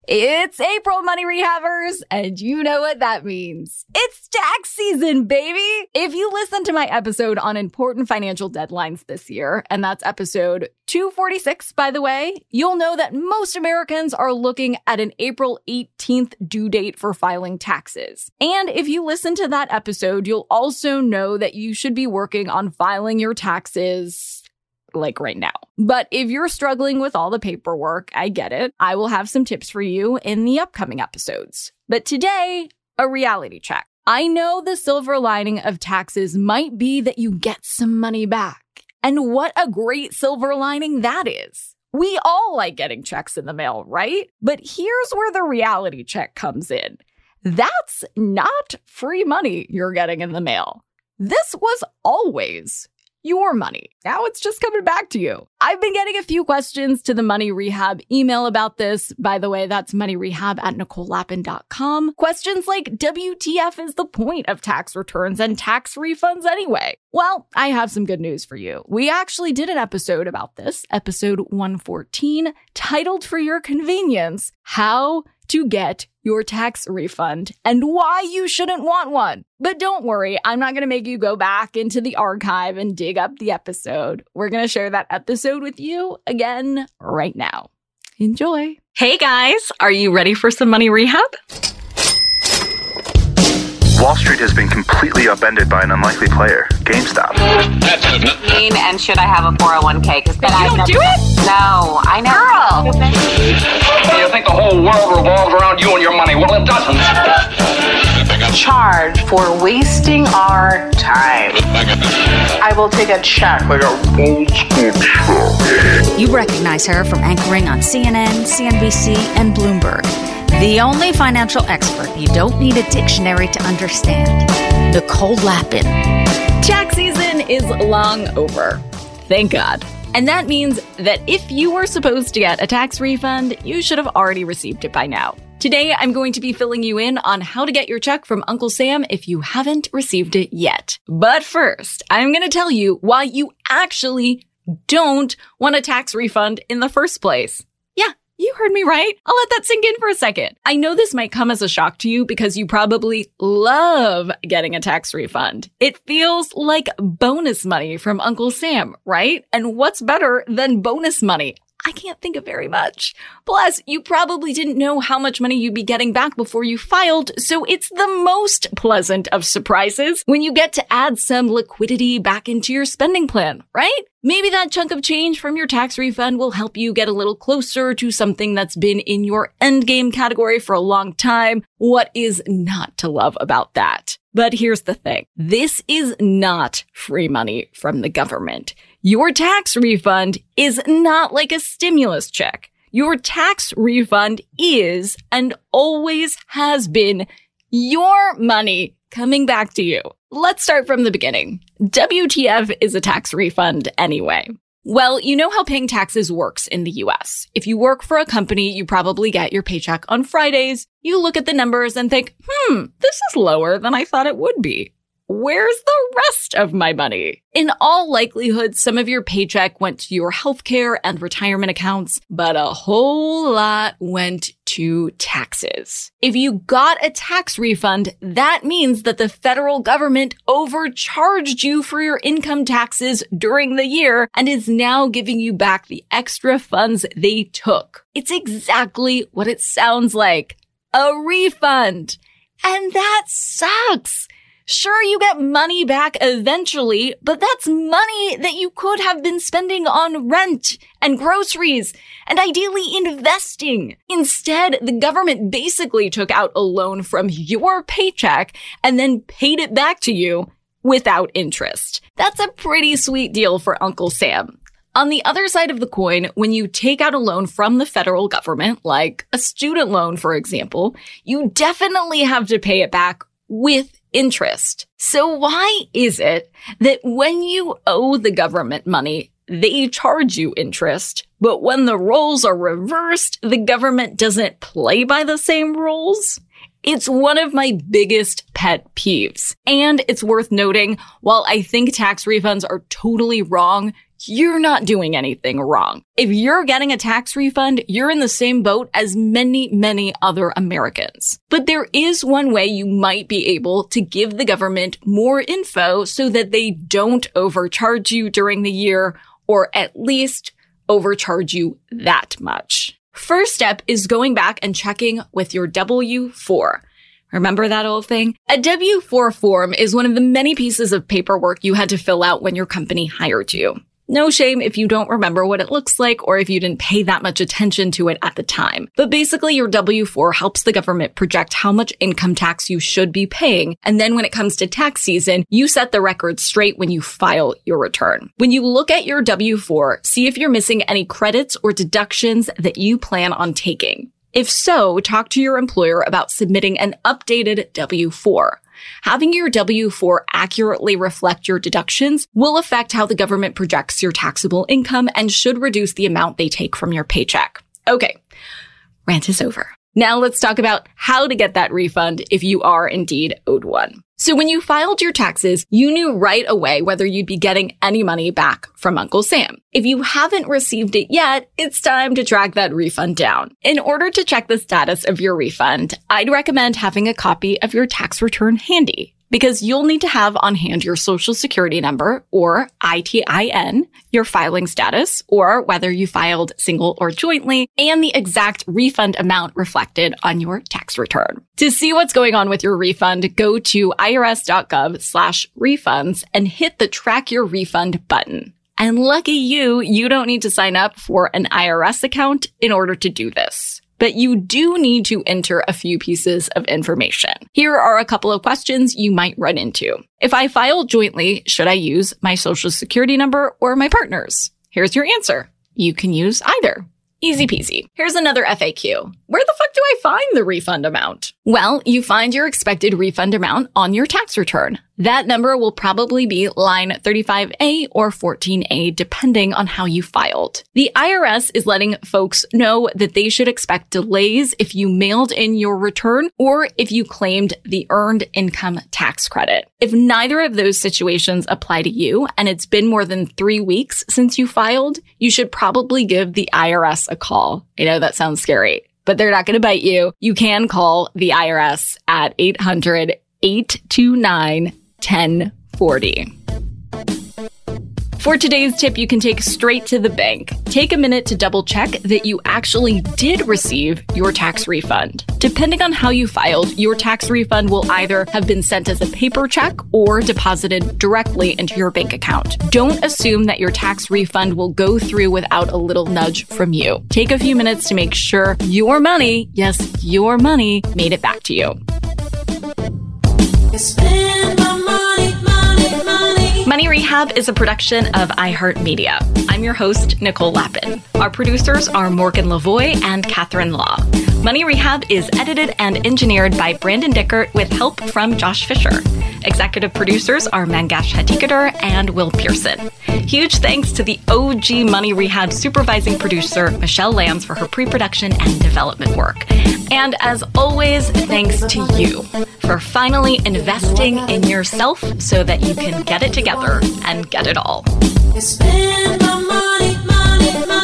It's April, Money Rehabbers, and you know what that means. It's tax season, baby! If you listen to my episode on important financial deadlines this year, and that's episode 246, by the way, you'll know that most Americans are looking at an April 18th due date for filing taxes. And if you listen to that episode, you'll also know that you should be working on filing your taxes like right now. But if you're struggling with all the paperwork, I get it. I will have some tips for you in the upcoming episodes. But today, a reality check. I know the silver lining of taxes might be that you get some money back. And what a great silver lining that is. We all like getting checks in the mail, right? But here's where the reality check comes in. That's not free money you're getting in the mail. This was always your money. Now it's just coming back to you. I've been getting a few questions to the Money Rehab email about this. By the way, that's moneyrehab@NicoleLappin.com. Questions like, WTF is the point of tax returns and tax refunds anyway? Well, I have some good news for you. We actually did an episode about this, episode 114, titled for your convenience, How to Get Your Tax Refund and Why You Shouldn't Want One. But don't worry, I'm not going to make you go back into the archive and dig up the episode. We're going to share that episode with you again right now. Enjoy. Hey guys, are you ready for some money rehab? Wall Street has been completely upended by an unlikely player, GameStop. And should I have a 401k? Because then You don't do it? No, I never. You think the whole world revolves around you and your money? Well, it doesn't. Charge for wasting our time. I will take a check like a old school check. You recognize her from anchoring on CNN, CNBC, and Bloomberg. The only financial expert you don't need a dictionary to understand. Nicole Lappin. Tax season is long over. Thank God. And that means that if you were supposed to get a tax refund, you should have already received it by now. Today, I'm going to be filling you in on how to get your check from Uncle Sam if you haven't received it yet. But first, I'm going to tell you why you actually don't want a tax refund in the first place. Yeah, you heard me right. I'll let that sink in for a second. I know this might come as a shock to you because you probably love getting a tax refund. It feels like bonus money from Uncle Sam, right? And what's better than bonus money? I can't think of very much. Plus, you probably didn't know how much money you'd be getting back before you filed, so it's the most pleasant of surprises when you get to add some liquidity back into your spending plan, right? Maybe that chunk of change from your tax refund will help you get a little closer to something that's been in your endgame category for a long time. What is not to love about that? But here's the thing. This is not free money from the government. Your tax refund is not like a stimulus check. Your tax refund is and always has been your money coming back to you. Let's start from the beginning. WTF is a tax refund anyway? Well, you know how paying taxes works in the US. If you work for a company, you probably get your paycheck on Fridays. You look at the numbers and think, this is lower than I thought it would be. Where's the rest of my money? In all likelihood, some of your paycheck went to your healthcare and retirement accounts, but a whole lot went to taxes. If you got a tax refund, that means that the federal government overcharged you for your income taxes during the year and is now giving you back the extra funds they took. It's exactly what it sounds like. A refund. And that sucks. Sure, you get money back eventually, but that's money that you could have been spending on rent and groceries and ideally investing. Instead, the government basically took out a loan from your paycheck and then paid it back to you without interest. That's a pretty sweet deal for Uncle Sam. On the other side of the coin, when you take out a loan from the federal government, like a student loan, for example, you definitely have to pay it back with interest. So why is it that when you owe the government money, they charge you interest, but when the roles are reversed, the government doesn't play by the same rules? It's one of my biggest pet peeves. And it's worth noting, while I think tax refunds are totally wrong, you're not doing anything wrong. If you're getting a tax refund, you're in the same boat as many, many other Americans. But there is one way you might be able to give the government more info so that they don't overcharge you during the year, or at least overcharge you that much. First step is going back and checking with your W-4. Remember that old thing? A W-4 form is one of the many pieces of paperwork you had to fill out when your company hired you. No shame if you don't remember what it looks like or if you didn't pay that much attention to it at the time. But basically, your W-4 helps the government project how much income tax you should be paying. And then when it comes to tax season, you set the record straight when you file your return. When you look at your W-4, see if you're missing any credits or deductions that you plan on taking. If so, talk to your employer about submitting an updated W-4. Having your W-4 accurately reflect your deductions will affect how the government projects your taxable income and should reduce the amount they take from your paycheck. Okay, rant is over. Now let's talk about how to get that refund if you are indeed owed one. So when you filed your taxes, you knew right away whether you'd be getting any money back from Uncle Sam. If you haven't received it yet, it's time to track that refund down. In order to check the status of your refund, I'd recommend having a copy of your tax return handy, because you'll need to have on hand your Social Security number, or ITIN, your filing status, or whether you filed single or jointly, and the exact refund amount reflected on your tax return. To see what's going on with your refund, go to irs.gov/refunds and hit the Track Your Refund button. And lucky you, you don't need to sign up for an IRS account in order to do this. But you do need to enter a few pieces of information. Here are a couple of questions you might run into. If I file jointly, should I use my Social Security number or my partner's? Here's your answer. You can use either. Easy peasy. Here's another FAQ. Where the fuck do I find the refund amount? Well, you find your expected refund amount on your tax return. That number will probably be line 35A or 14A, depending on how you filed. The IRS is letting folks know that they should expect delays if you mailed in your return or if you claimed the Earned Income Tax Credit. If neither of those situations apply to you and it's been more than 3 weeks since you filed, you should probably give the IRS a call. I know that sounds scary, but they're not going to bite you. You can call the IRS at 800-829-1040. For today's tip, you can take straight to the bank. Take a minute to double check that you actually did receive your tax refund. Depending on how you filed, your tax refund will either have been sent as a paper check or deposited directly into your bank account. Don't assume that your tax refund will go through without a little nudge from you. Take a few minutes to make sure your money, yes, your money, made it back to you. Money Rehab is a production of iHeartMedia. I'm your host, Nicole Lappin. Our producers are Morgan Lavoie and Catherine Law. Money Rehab is edited and engineered by Brandon Dickert with help from Josh Fisher. Executive producers are Mangesh Hattikudur and Will Pearson. Huge thanks to the OG Money Rehab supervising producer, Michelle Lambs, for her pre-production and development work. And as always, thanks to you for finally investing in yourself so that you can get it together and get it all. Spend my money, money, money.